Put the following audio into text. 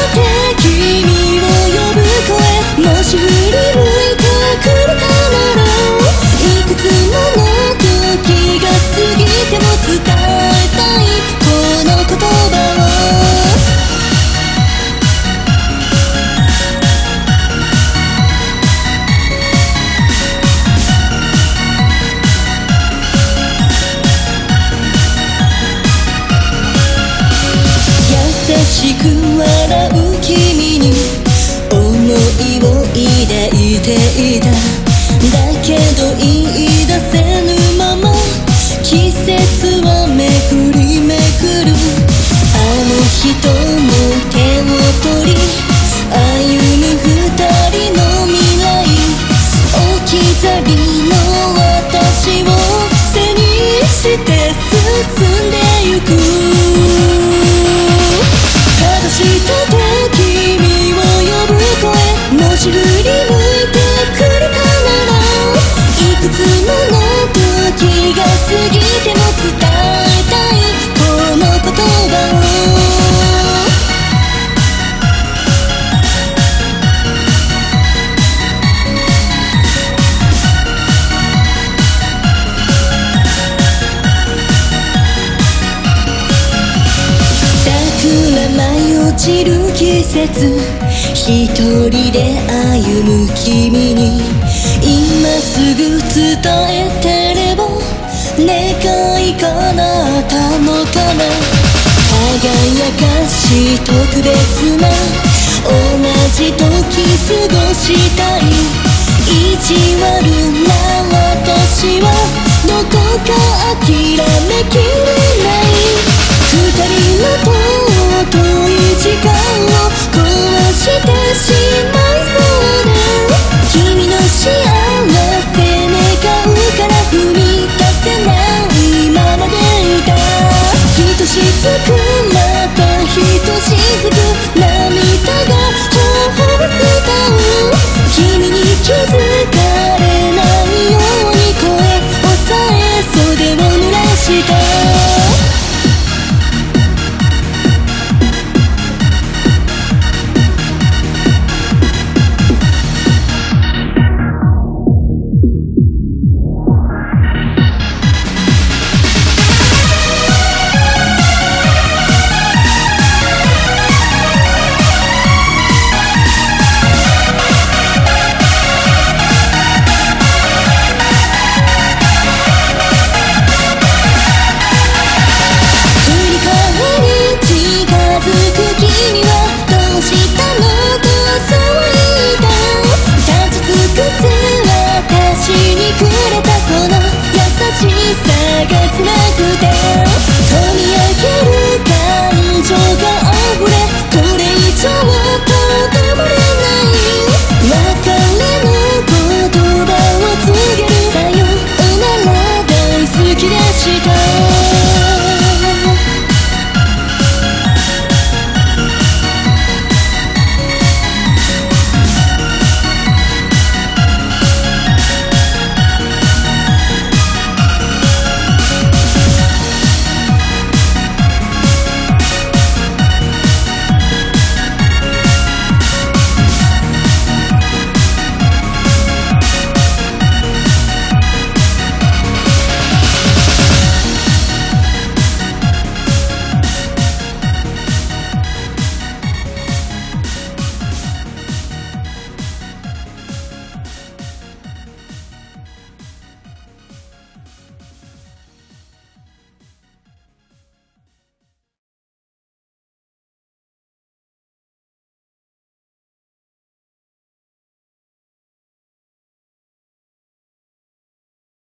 て君を呼ぶ声、もし振り向いてくるかなら、いくつもの時が過ぎても伝えたいこの言葉を。優しく笑う君に想いを抱いていた。だけど言い出せぬまま季節はめくりめくる。あの人の手を取り歩む二人の未来、置き去りの私を背にして進んでゆく。正したて君を呼ぶ声、もし振り向いてくるかなら、いくつもの時が過ぎても伝えたいこの言葉を。桜舞い落ちる季節、一人で歩む君に今すぐ伝えてれば願い叶ったのかな。輝かし特別な同じ時過ごしたい。意地悪な私はどこか諦めきれない。二人の尊い時間を